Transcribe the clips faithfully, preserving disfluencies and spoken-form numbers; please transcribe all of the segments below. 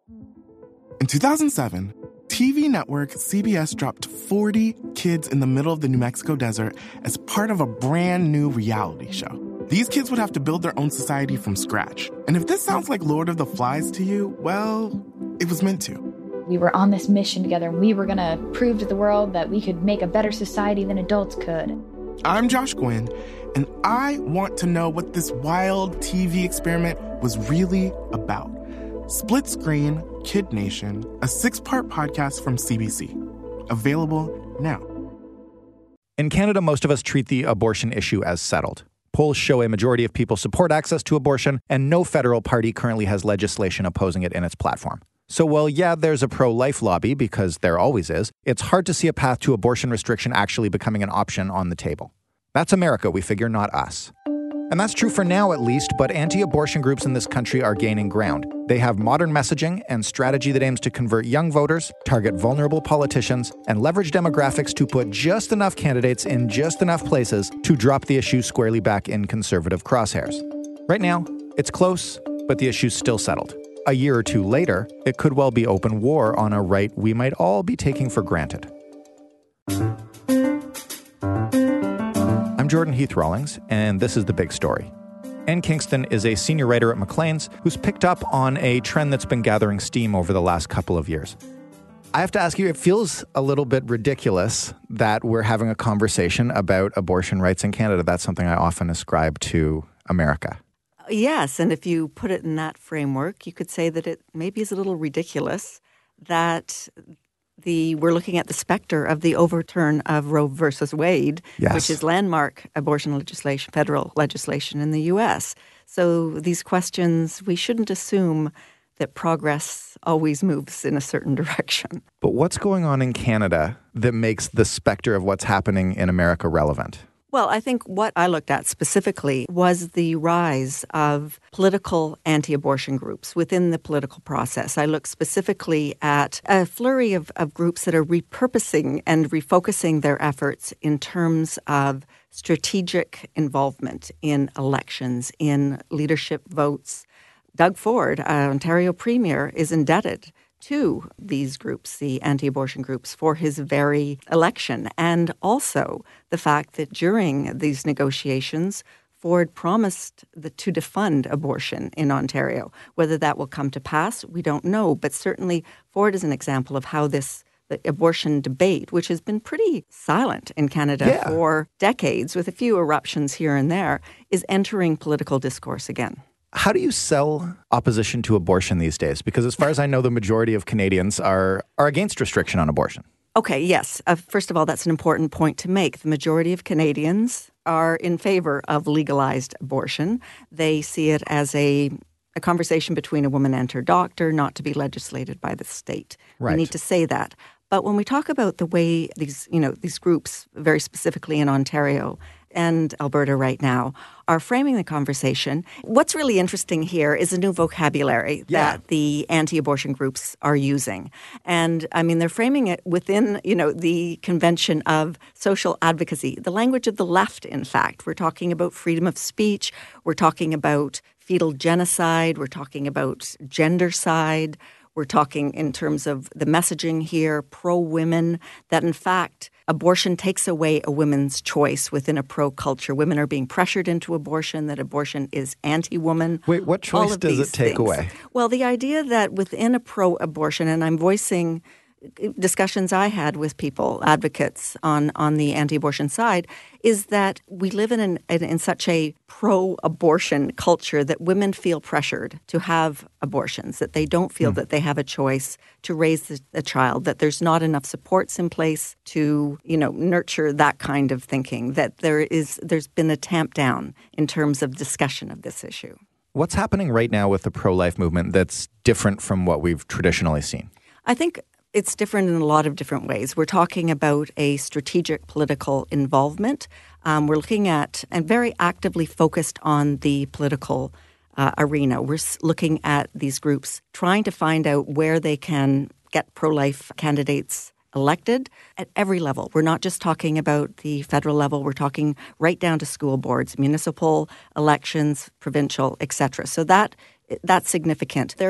In two thousand seven, T V network C B S dropped forty kids in the middle of the New Mexico desert as part of a brand new reality show. These kids would have to build their own society from scratch. And if this sounds like Lord of the Flies to you, well, it was meant to. We were on this mission together, and we were going to prove to the world that we could make a better society than adults could. I'm Josh Gwynn, and I want to know what this wild T V experiment was really about. Split Screen, Kid Nation, a six-part podcast from C B C. Available now. In Canada, most of us treat the abortion issue as settled. Polls show a majority of people support access to abortion, and no federal party currently has legislation opposing it in its platform. So while, yeah, there's a pro-life lobby, because there always is, it's hard to see a path to abortion restriction actually becoming an option on the table. That's America, we figure, not us. And that's true for now, at least, but anti-abortion groups in this country are gaining ground. They have modern messaging and strategy that aims to convert young voters, target vulnerable politicians, and leverage demographics to put just enough candidates in just enough places to drop the issue squarely back in conservative crosshairs. Right now, it's close, but the issue's still settled. A year or two later, it could well be open war on a right we might all be taking for granted. I'm Jordan Heath Rawlings, and this is The Big Story. Ann Kingston is a senior writer at Maclean's who's picked up on a trend that's been gathering steam over the last couple of years. I have to ask you, it feels a little bit ridiculous that we're having a conversation about abortion rights in Canada. That's something I often ascribe to America. Yes, and if you put it in that framework, you could say that it maybe is a little ridiculous that the we're looking at the specter of the overturn of Roe versus Wade, yes. which is landmark abortion legislation, federal legislation in the U S. So these questions, we shouldn't assume that progress always moves in a certain direction. But what's going on in Canada that makes the specter of what's happening in America relevant? Well, I think what I looked at specifically was the rise of political anti-abortion groups within the political process. I looked specifically at a flurry of, of groups that are repurposing and refocusing their efforts in terms of strategic involvement in elections, in leadership votes. Doug Ford, uh, Ontario Premier, is indebted to these groups, the anti-abortion groups, for his very election. And also the fact that during these negotiations, Ford promised the, to defund abortion in Ontario. Whether that will come to pass, we don't know. But certainly Ford is an example of how this the abortion debate, which has been pretty silent in Canada yeah. for decades, with a few eruptions here and there, is entering political discourse again. How do you sell opposition to abortion these days? Because as far as I know, the majority of Canadians are are against restriction on abortion. Okay, yes. Uh, first of all, that's an important point to make. The majority of Canadians are in favor of legalized abortion. They see it as a, a conversation between a woman and her doctor, not to be legislated by the state. Right. We need to say that. But when we talk about the way these, you know, these groups, very specifically in Ontario and Alberta right now, are framing the conversation, what's really interesting here is a new vocabulary yeah. that the anti-abortion groups are using. And, I mean, they're framing it within, you know, the convention of social advocacy, the language of the left, in fact. We're talking about freedom of speech. We're talking about fetal genocide. We're talking about gendercide. We're talking in terms of the messaging here, pro-women, that in fact abortion takes away a woman's choice within a pro-culture. Women are being pressured into abortion, that abortion is anti-woman. Wait, what choice does it take things. away? Well, the idea that within a pro-abortion, and I'm voicing discussions I had with people, advocates on, on the anti-abortion side, is that we live in, an, in in such a pro-abortion culture that women feel pressured to have abortions, that they don't feel mm. that they have a choice to raise the, a child, that there's not enough supports in place to, you know, nurture that kind of thinking, that there is, there's been a tamp down in terms of discussion of this issue. What's happening right now with the pro-life movement that's different from what we've traditionally seen? I think it's different in a lot of different ways. We're talking about a strategic political involvement. Um, we're looking at and very actively focused on the political uh, arena. We're looking at these groups trying to find out where they can get pro-life candidates elected at every level. We're not just talking about the federal level. We're talking right down to school boards, municipal elections, provincial, et cetera. So that that's significant. They're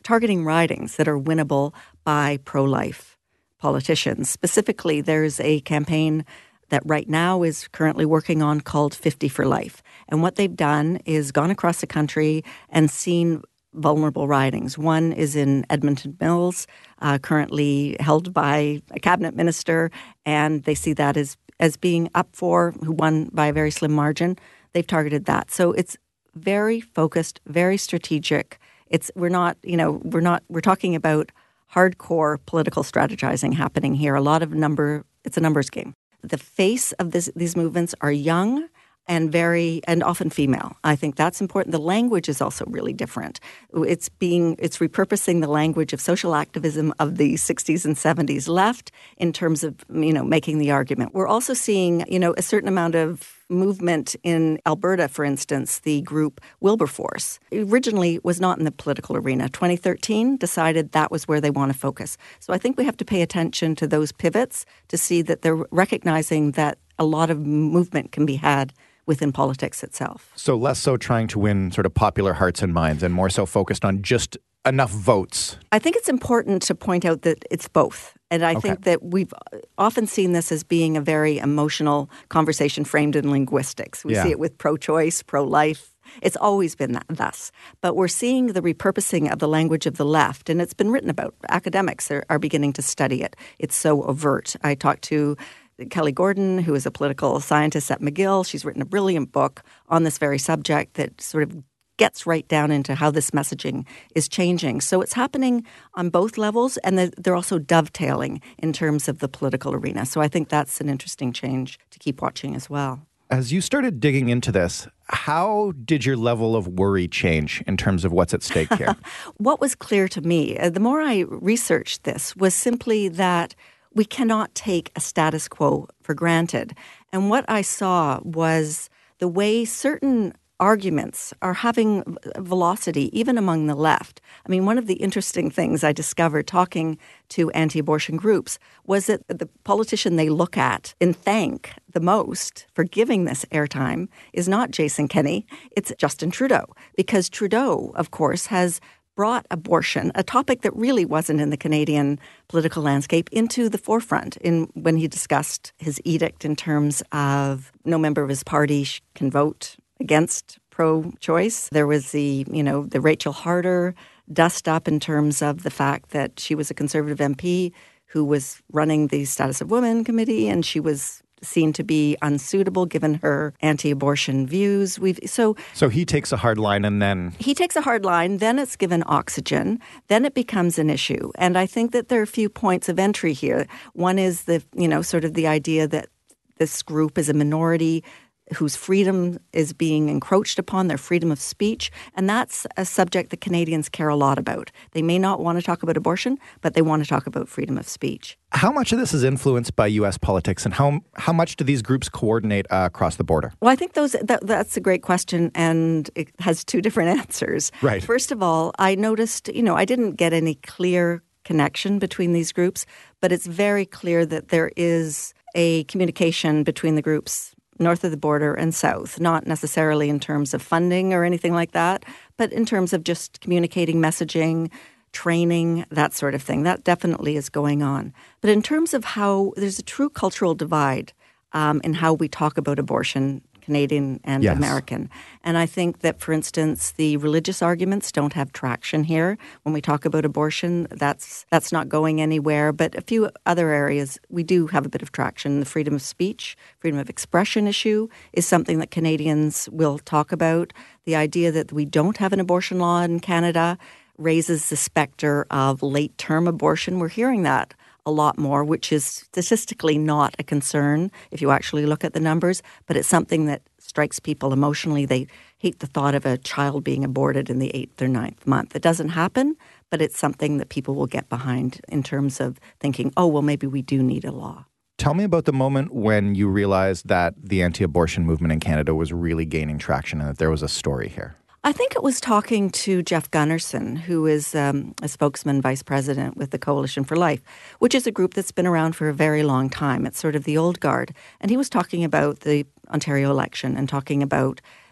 targeting ridings that are winnable by pro-life politicians. Specifically, there's a campaign that right now is currently working on called fifty for Life. And what they've done is gone across the country and seen vulnerable ridings. One is in Edmonton Mills, uh, currently held by a cabinet minister, and they see that as, as being up for, who won by a very slim margin. They've targeted that. So it's very focused, very strategic. It's we're not, you know, we're not we're talking about hardcore political strategizing happening here. A lot of number, it's a numbers game. The face of this, these movements are young and very, and often female. I think that's important. The language is also really different. It's being, it's repurposing the language of social activism of the sixties and seventies left in terms of, you know, making the argument. We're also seeing, you know, a certain amount of movement in Alberta, for instance, the group Wilberforce. Originally was not in the political arena. twenty thirteen decided that was where they want to focus. So I think we have to pay attention to those pivots to see that they're recognizing that a lot of movement can be had within politics itself. So less so trying to win sort of popular hearts and minds and more so focused on just enough votes. I think it's important to point out that it's both. And I okay. think that we've often seen this as being a very emotional conversation framed in linguistics. We yeah. see it with pro-choice, pro-life. It's always been that, thus. But we're seeing the repurposing of the language of the left, and it's been written about. Academics are, are beginning to study it. It's so overt. I talked to Kelly Gordon, who is a political scientist at McGill. She's written a brilliant book on this very subject that sort of gets right down into how this messaging is changing. So it's happening on both levels, and they're also dovetailing in terms of the political arena. So I think that's an interesting change to keep watching as well. As you started digging into this, how did your level of worry change in terms of what's at stake here? What was clear to me, uh, the more I researched this, was simply that we cannot take a status quo for granted. And what I saw was the way certain arguments are having velocity, even among the left. I mean, one of the interesting things I discovered talking to anti-abortion groups was that the politician they look at and thank the most for giving this airtime is not Jason Kenney, it's Justin Trudeau. Because Trudeau, of course, has brought abortion, a topic that really wasn't in the Canadian political landscape, into the forefront in when he discussed his edict in terms of no member of his party can vote against pro-choice. There was the, you know, the Rachel Harder dust up in terms of the fact that she was a Conservative M P who was running the Status of Women Committee, and she was seen to be unsuitable given her anti-abortion views. We've so so he takes a hard line, and then he takes a hard line. Then it's given oxygen. Then it becomes an issue. And I think that there are a few points of entry here. One is the you know sort of the idea that this group is a minority whose freedom is being encroached upon, their freedom of speech. And that's a subject that Canadians care a lot about. They may not want to talk about abortion, but they want to talk about freedom of speech. How much of this is influenced by U S politics, and how how much do these groups coordinate uh, across the border? Well, I think those that, that's a great question, and it has two different answers. Right. First of all, I noticed, you know, I didn't get any clear connection between these groups, but it's very clear that there is a communication between the groups north of the border and south, not necessarily in terms of funding or anything like that, but in terms of just communicating, messaging, training, that sort of thing. That definitely is going on. But in terms of how there's a true cultural divide um, in how we talk about abortion, Canadian and yes. American. And I think that, for instance, the religious arguments don't have traction here. When we talk about abortion, that's that's not going anywhere. But a few other areas, we do have a bit of traction. The freedom of speech, freedom of expression issue is something that Canadians will talk about. The idea that we don't have an abortion law in Canada raises the specter of late-term abortion. We're hearing that a lot more, which is statistically not a concern if you actually look at the numbers, but it's something that strikes people emotionally. They hate the thought of a child being aborted in the eighth or ninth month. It doesn't happen, but it's something that people will get behind in terms of thinking, oh, well, maybe we do need a law. Tell me about the moment when you realized that the anti-abortion movement in Canada was really gaining traction and that there was a story here. I think it was talking to Jeff Gunnarsson, who is um, a spokesman, vice president with the Coalition for Life, which is a group that's been around for a very long time. It's sort of the old guard. And he was talking about the Ontario election and talking about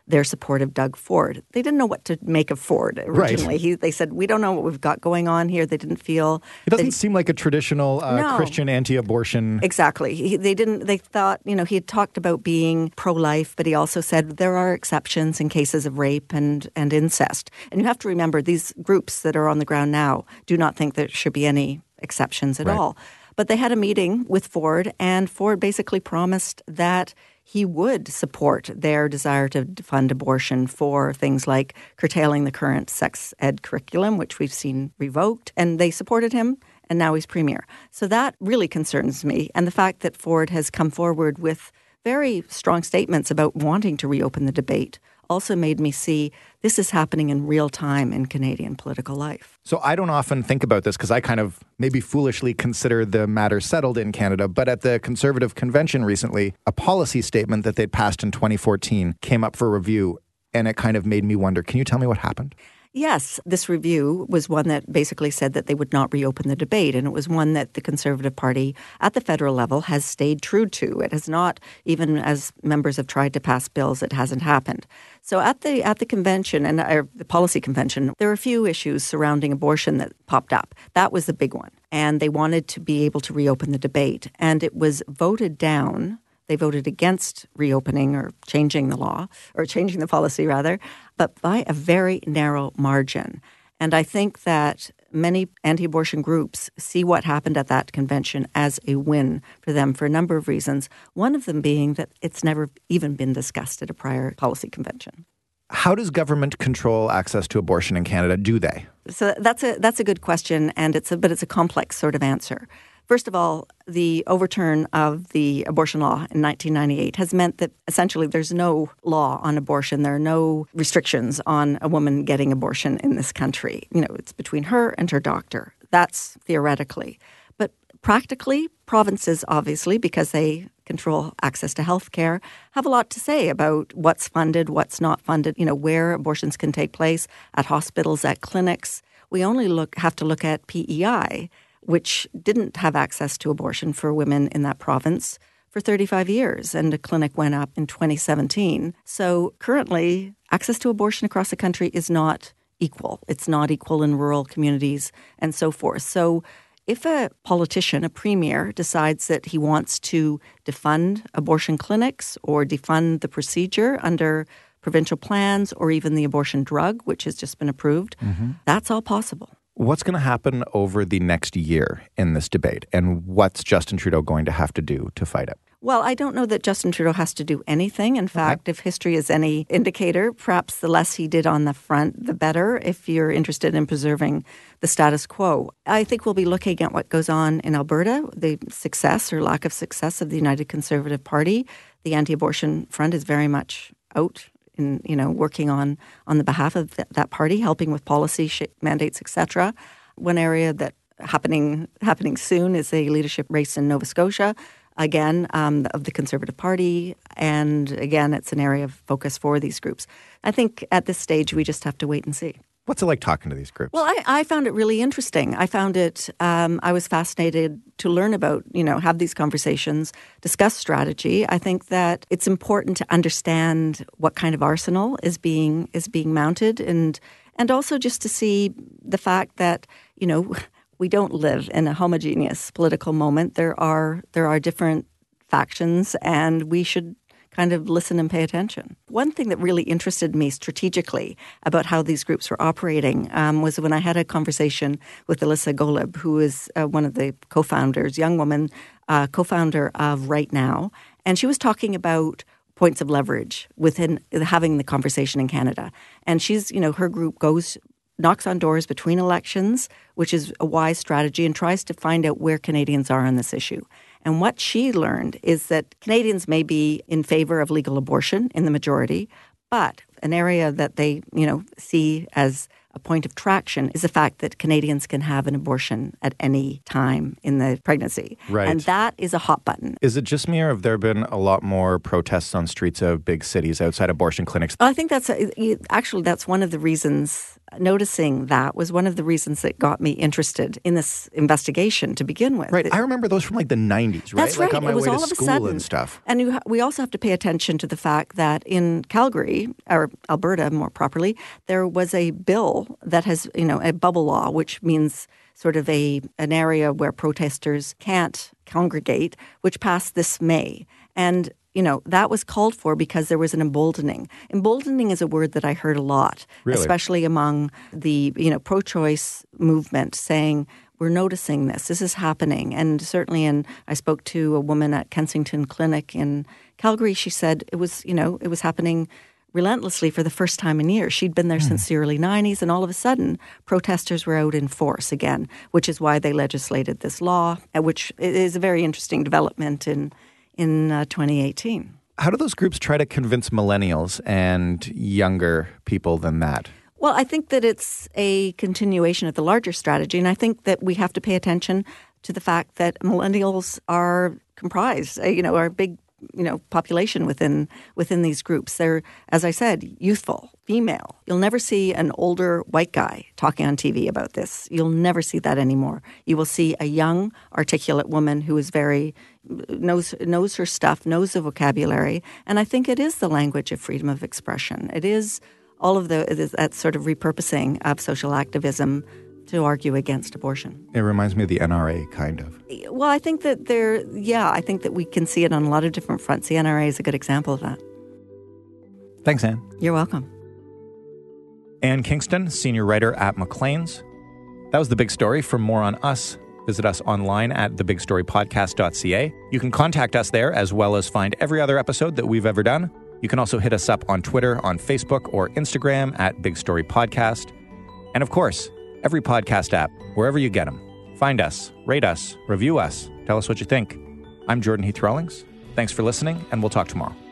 their support of Doug Ford. They didn't know what to make of Ford originally. Right. He, they said, we don't know what we've got going on here. They didn't feel... It doesn't they, seem like a traditional uh, no. Christian anti-abortion... Exactly. He, they didn't. They thought, you know, he had talked about being pro-life, but he also said there are exceptions in cases of rape and, and incest. And you have to remember, these groups that are on the ground now do not think there should be any exceptions at right. all. But they had a meeting with Ford, and Ford basically promised that he would support their desire to fund abortion for things like curtailing the current sex ed curriculum, which we've seen revoked. And they supported him, and now he's premier. So that really concerns me. And the fact that Ford has come forward with very strong statements about wanting to reopen the debate also made me see this is happening in real time in Canadian political life. So I don't often think about this because I kind of maybe foolishly consider the matter settled in Canada. But at the Conservative Convention recently, a policy statement that they'd passed in twenty fourteen came up for review, and it kind of made me wonder, can you tell me what happened? Yes, this review was one that basically said that they would not reopen the debate, and it was one that the Conservative Party at the federal level has stayed true to. It has not, even as members have tried to pass bills, it hasn't happened. So at the at the convention and uh, the policy convention, there were a few issues surrounding abortion that popped up. That was the big one, and they wanted to be able to reopen the debate, and it was voted down. They voted against reopening or changing the law, or changing the policy rather, but by a very narrow margin. And I think that many anti-abortion groups see what happened at that convention as a win for them for a number of reasons, one of them being that it's never even been discussed at a prior policy convention. How does government control access to abortion in Canada? Do they? So that's a that's a good question, and it's a, but it's a complex sort of answer. First of all, the overturn of the abortion law in nineteen ninety-eight has meant that essentially there's no law on abortion. There are no restrictions on a woman getting abortion in this country. You know, it's between her and her doctor. That's theoretically. But practically, provinces, obviously, because they control access to health care, have a lot to say about what's funded, what's not funded, you know, where abortions can take place, at hospitals, at clinics. We only look have to look at P E I, which didn't have access to abortion for women in that province for thirty-five years, and a clinic went up in twenty seventeen. So currently, access to abortion across the country is not equal. It's not equal in rural communities and so forth. So if a politician, a premier, decides that he wants to defund abortion clinics or defund the procedure under provincial plans or even the abortion drug, which has just been approved, mm-hmm. that's all possible. What's going to happen over the next year in this debate, and what's Justin Trudeau going to have to do to fight it? Well, I don't know that Justin Trudeau has to do anything. In fact, okay. if history is any indicator, perhaps the less he did on the front, the better, if you're interested in preserving the status quo. I think we'll be looking at what goes on in Alberta, the success or lack of success of the United Conservative Party. The anti-abortion front is very much out in, you know, working on, on the behalf of th- that party, helping with policy sh- mandates, et cetera. One area that happening happening soon is a leadership race in Nova Scotia, again, um, of the Conservative Party. And again, it's an area of focus for these groups. I think at this stage, we just have to wait and see. What's it like talking to these groups? Well, I, I found it really interesting. I found it, um, I was fascinated to learn about, you know, have these conversations, discuss strategy. I think that it's important to understand what kind of arsenal is being is being mounted, and and also just to see the fact that, you know, we don't live in a homogeneous political moment. There are there are different factions, and we should kind of listen and pay attention. One thing that really interested me strategically about how these groups were operating um, was when I had a conversation with Alyssa Golub, who is uh, one of the co-founders, young woman, uh, co-founder of Right Now, and she was talking about points of leverage within having the conversation in Canada. And she's, you know, her group goes knocks on doors between elections, which is a wise strategy, and tries to find out where Canadians are on this issue. And what she learned is that Canadians may be in favor of legal abortion in the majority, but an area that they, you know, see as a point of traction is the fact that Canadians can have an abortion at any time in the pregnancy. Right. And that is a hot button. Is it just me, or have there been a lot more protests on streets of big cities outside abortion clinics? I think that's a, actually that's one of the reasons noticing that was one of the reasons that got me interested in this investigation to begin with. Right. It, I remember those from like the nineties, right? That's right. Like on my it was way all to of a school sudden. and stuff. And you, we also have to pay attention to the fact that in Calgary, or Alberta more properly, there was a bill that has, you know, a bubble law, which means sort of a an area where protesters can't congregate, which passed this May. And you know, that was called for because there was an emboldening. Emboldening is a word that I heard a lot, really? especially among the, you know, pro-choice movement saying, we're noticing this, this is happening. And certainly, in, I spoke to a woman at Kensington Clinic in Calgary. She said it was, you know, it was happening relentlessly for the first time in years. She'd been there hmm. since the early nineties, and all of a sudden, protesters were out in force again, which is why they legislated this law, which is a very interesting development in in uh, twenty eighteen. How do those groups try to convince millennials and younger people than that? Well, I think that it's a continuation of the larger strategy, and I think that we have to pay attention to the fact that millennials are comprised, uh, you know, are a big, you know, population within within these groups. They're, as I said, youthful, female. You'll never see an older white guy talking on T V about this. You'll never see that anymore. You will see a young, articulate woman who is very knows knows her stuff, knows the vocabulary, and I think it is the language of freedom of expression. It is all of the it is that sort of repurposing of social activism to argue against abortion. It reminds me of the N R A, kind of. Well, I think that there, yeah, I think that we can see it on a lot of different fronts. The N R A is a good example of that. Thanks, Anne. You're welcome. Anne Kingston, senior writer at Maclean's. That was The Big Story. For more on us, visit us online at the big story podcast dot c a. You can contact us there, as well as find every other episode that we've ever done. You can also hit us up on Twitter, on Facebook, or Instagram at Big Story Podcast. And of course, every podcast app, wherever you get them. Find us, rate us, review us, tell us what you think. I'm Jordan Heath Rawlings. Thanks for listening, and we'll talk tomorrow.